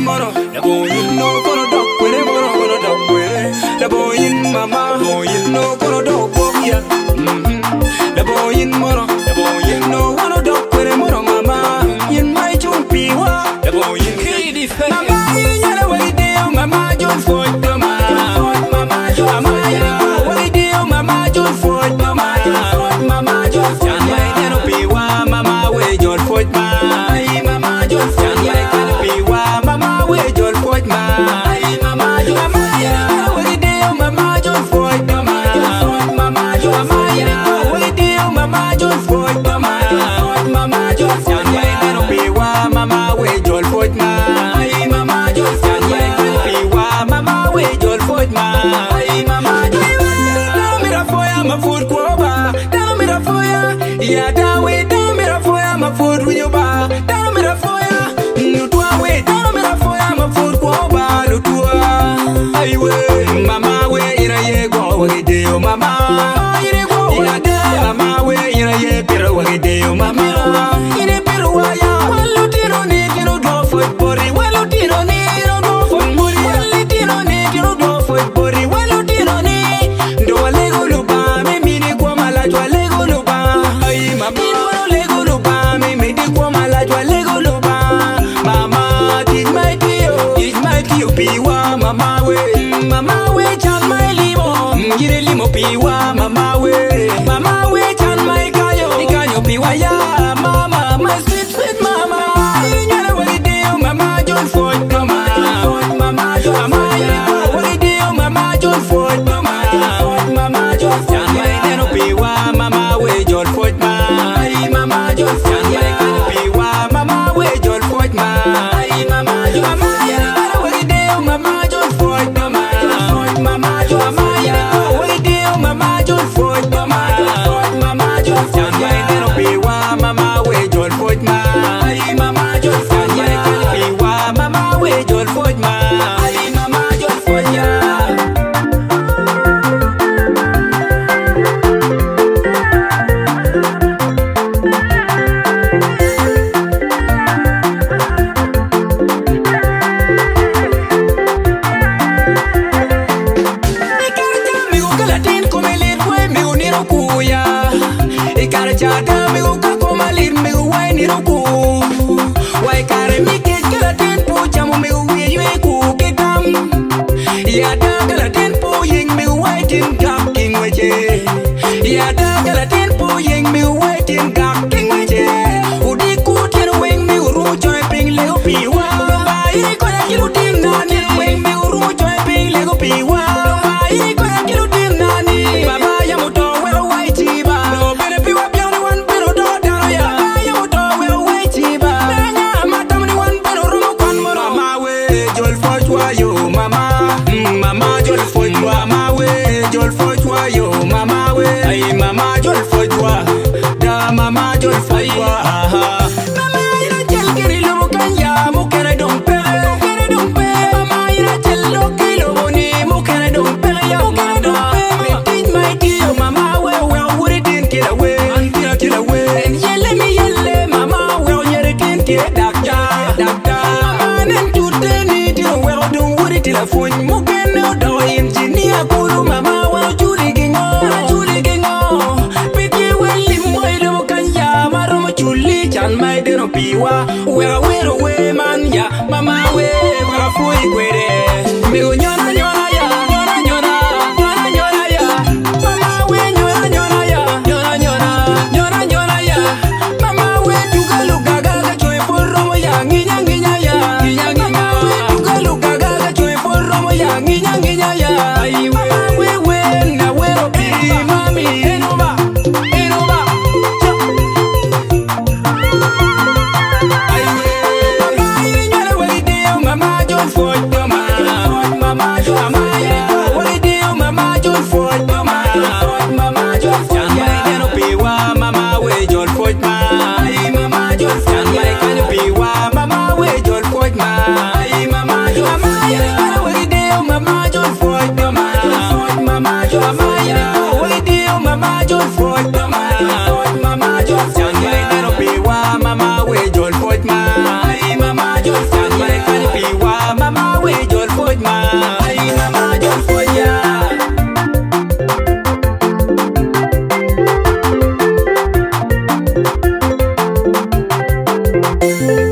moro. The boy in no gonna dog with it, gonna dog with it. The boy in mama, boy in no gonna dog with ya. The boy in moro, the boy in no gonna dog with it, moro mama. In my jumpy wa, the boy in kiddy fat. Mama, you know what it do, mama, John Ford, mama, mama, John, mama, what it do, mama, John Ford, mama, mama, John Ford, mama, be wa, mama, way John Ford, mama, John Ford, be wa, mama, way John Ford, mama, John, mama, what it do, mama, John Ford, mama, mama, John, mama, what it do, mama, John Ford, mama, John Ford, be wa, mama, way John Ford, mama, John Ford, be wa, mama, way John Ford, mama, John. Down me the fire, my food quoba. Down me the fire, yeah, down me the fire, my food with you bar. Down me the fire, no to away. Down me the fire, my food quoba, no to I way, mama way in a year go away, dear mama. In a go, mama way in a year, pero away, dear mama. In a pero wire, well, Lutino need you know go for it, body. Well, Lutino need you know go for it, body. Well, Lutino need you know go for it, body. Well, Lutino need do a lego lupa, me mini kwama la jwa lego lupa. Ay mama, lego lupa, me mini kwama la jwa lego lupa. Mama, teach my deal, piwa, mama we chan my limo, gire limo piwa, mama we chan my kayo piwa ya, mama, my sweet mama. You know what it do, mama John Ford, mama John, what it do, mama John Ford, mama John Ford, piwa, mama we John Ford, mama John Ford, piwa, mama we John Ford, mama John Ford. Mama John Ford, mama John, what it do, mama John Ford, mama John Ford, mama we John Ford, mama John Ford, mama we John Ford, mama John Ford, Chata me go kako malir me go wai ni roku wai kare mi ke kala ten po chamo me go we ku ke kam ya da kala ten po yeng me go wai tin kap king weche ya da kala ten po yeng me go wai tin kap king weche udi ku tin weng me go ru joy ping le pi wa ba iri ko ya kiru tin na ni weng me go ru joy ping le pi wa ba iri ko ya kiru tin na ni baba ya moto we wai ti ba no bene pi wa mama jol fojwa mawe jol fojwa yo mama we ay mama jol fojwa da mama jol fojwa mama ira jel kiri lo kanya mo kere dom pe mama ira jel lo kilo boni mo kere dom pe ya mo kere dom pe teach my dear mama we would it in kid away kill away and yelle mama we yere tin kid doctor mama nen tutte ni ti we don't would it la fon mo engineer kulu mama wa juli gengo piti weli moido kanya maro mo chuli chan mai de no piwa we man ya mama we wa fui kwere me go nyona ya mama we nyona ya mama we tugalu gaga ga choy forro mo ya nginya ya tugalu gaga ga choy forro mo ya nginya ya Thank you.